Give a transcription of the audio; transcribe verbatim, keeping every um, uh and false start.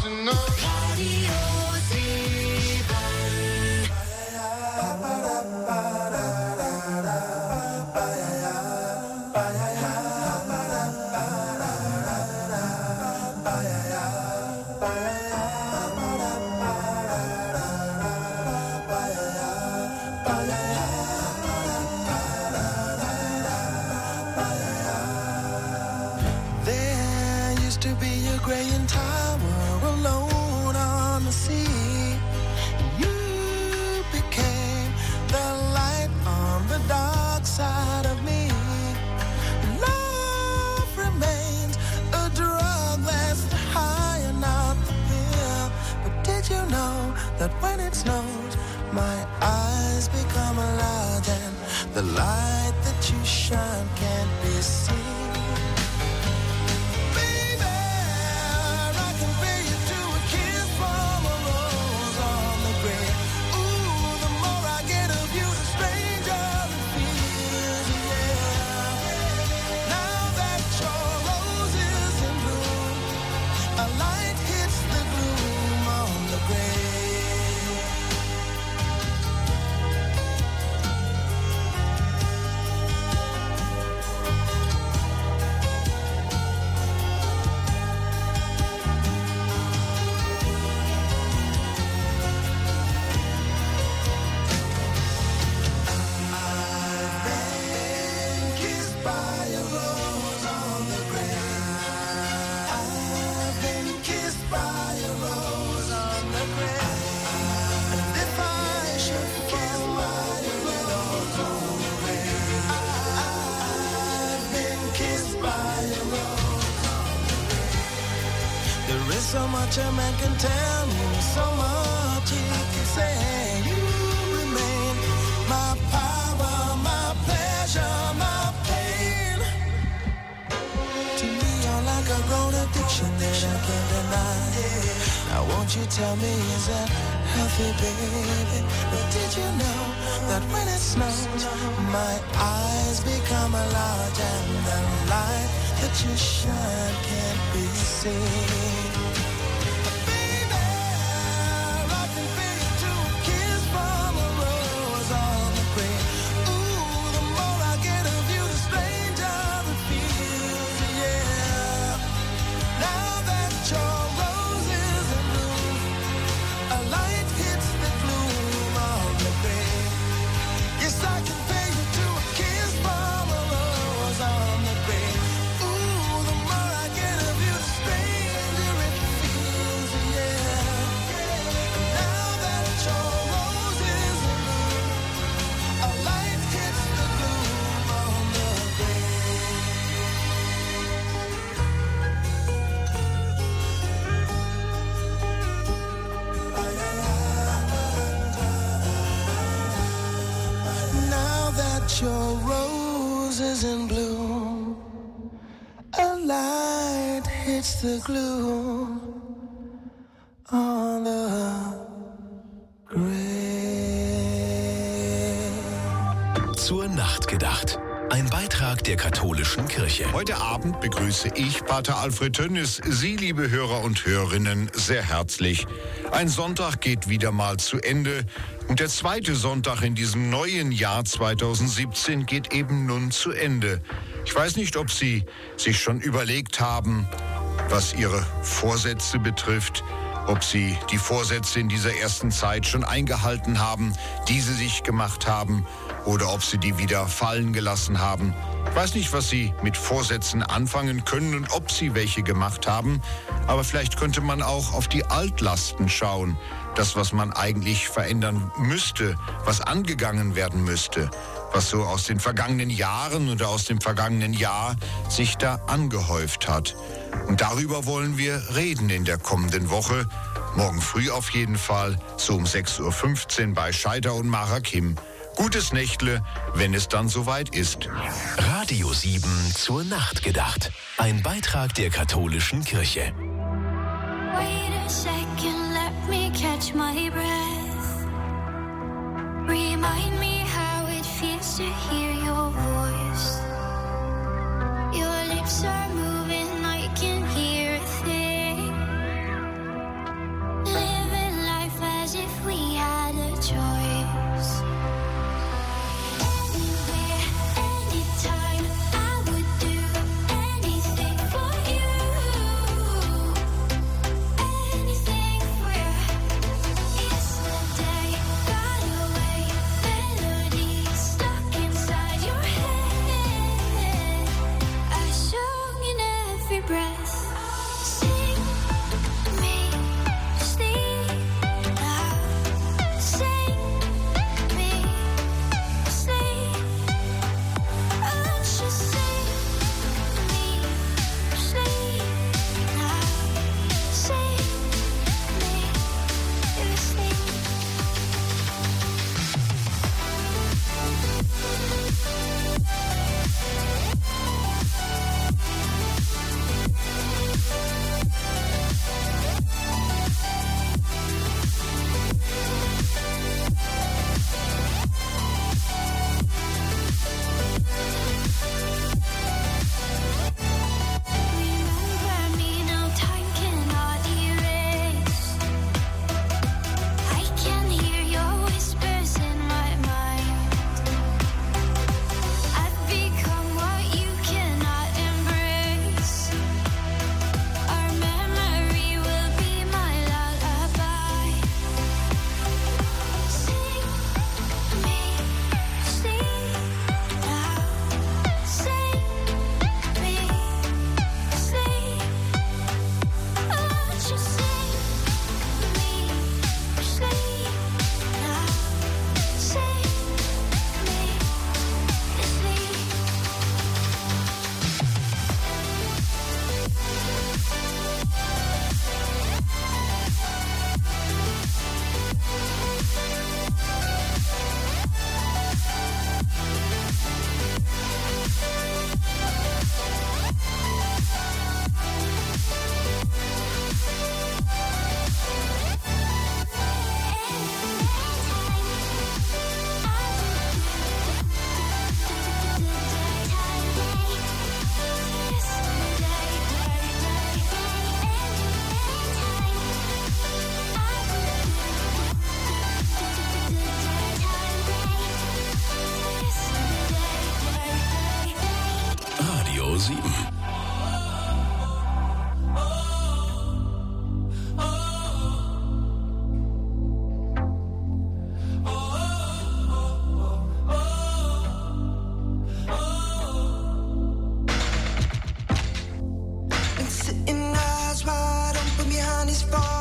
to know. Radio that when it snows, my eyes become large and the light that you shine can't be seen. Baby, I can pay you to a kiss from a rose on the grave. Ooh, the more I get of you, the stranger it feels, yeah. Now that your rose is in bloom, a light hits the gloom on the grave. So much a man can tell me, so much he can say. You remain my power, my pleasure, my pain. To me, you're like a grown addiction that I can't deny. Now won't you tell me, is that healthy, baby? But did you know that when it snows, my eyes become large and the light that you shine can't be seen? Your rose is in bloom, a light hits the gloom on the grave. Zur Nacht gedacht. Ein Beitrag der katholischen Kirche. Heute Abend begrüße ich Pater Alfred Tönnis, Sie, liebe Hörer und Hörerinnen, sehr herzlich. Ein Sonntag geht wieder mal zu Ende und der zweite Sonntag in diesem neuen Jahr zweitausendsiebzehn geht eben nun zu Ende. Ich weiß nicht, ob Sie sich schon überlegt haben, was Ihre Vorsätze betrifft, ob Sie die Vorsätze in dieser ersten Zeit schon eingehalten haben, die Sie sich gemacht haben, oder ob Sie die wieder fallen gelassen haben. Ich weiß nicht, was Sie mit Vorsätzen anfangen können und ob Sie welche gemacht haben, aber vielleicht könnte man auch auf die Altlasten schauen, das, was man eigentlich verändern müsste, was angegangen werden müsste, was so aus den vergangenen Jahren oder aus dem vergangenen Jahr sich da angehäuft hat. Und darüber wollen wir reden in der kommenden Woche, morgen früh auf jeden Fall, so um sechs Uhr fünfzehn bei Scheider und Mara Kim. Gutes Nächtle, wenn es dann soweit ist. Radio sieben zur Nacht gedacht. Ein Beitrag der katholischen Kirche. Wait a second, let me catch my breath. Remind me how it feels to hear your voice. Your lips are moving, I can hear a thing. far